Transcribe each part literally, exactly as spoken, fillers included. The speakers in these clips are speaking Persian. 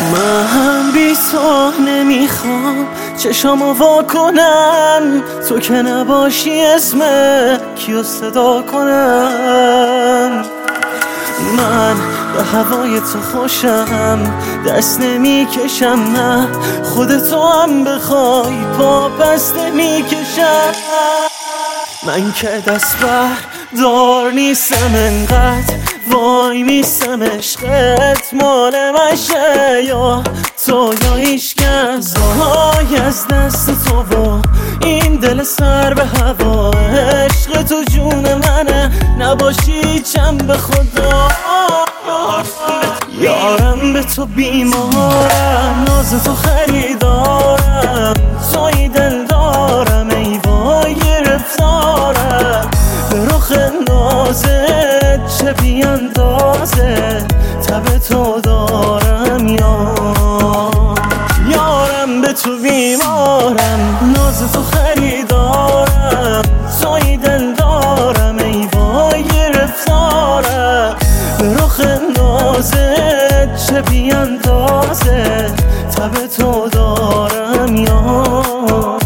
من بی تو نمیخوام چشامو وا کنم، تو که نباشی اسم کیو صدا کنم. من به هوای تو خوشم، دست نمیکشم، نه خودتو هم بخوای پا پس نمیکشم. من که دست بر دار نیستم انقدر وای میستم عشقت مال مشه، یا تو یا هیچکس. وای از دست تو و این دل سر به هوا، عشق تو جون منه نباشی چم به خدا. یارم به تو بیمارم، ناز تو خریدارم، توی دل دارم ای وای گرفتارم. به رخ نازت چه بیاندازه تب تو دارم یار. یارم به تو بیمارم، ناز تو خریدارم، توی دل دارم ای وای گرفتارم. به رخ نازت چه بیاندازه تب تو دارم یار.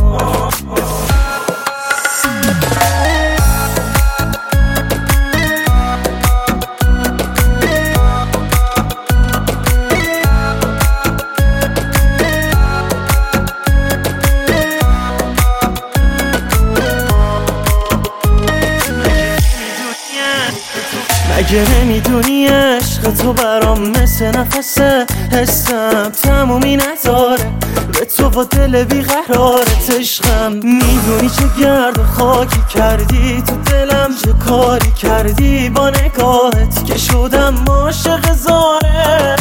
مگه نمیدونی عشق تو برام مثل نفسه، حسم تمومی نداره به تو و دل بیقرارت. عشقم میدونی چه گرد و خاکی کردی تو دلم، چه کاری کردی با نگاهت که شدم عاشق زاره.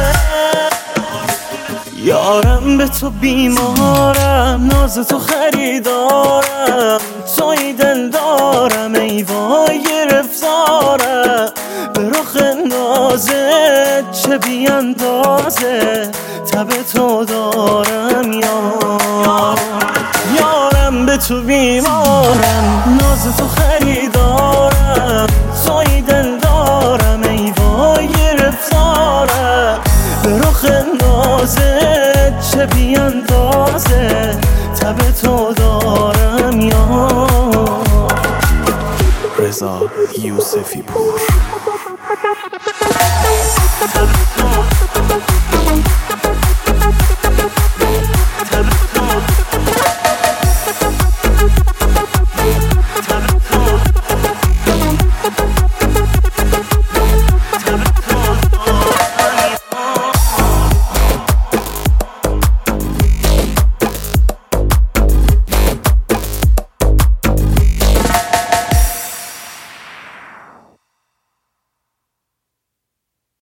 یارم به تو بیمارم، ناز تو خریدارم، توی دل دارم ای وای گرفتارم. به رخ نازت چه بیاندازه تب تو دارم یار. یارم به تو بیمارم، ناز تو خریدارم، توی دل دارم ای وای گرفتارم. به رخ نازت چه بیاندازه تب تو دارم یار. رضا یوسفی پور.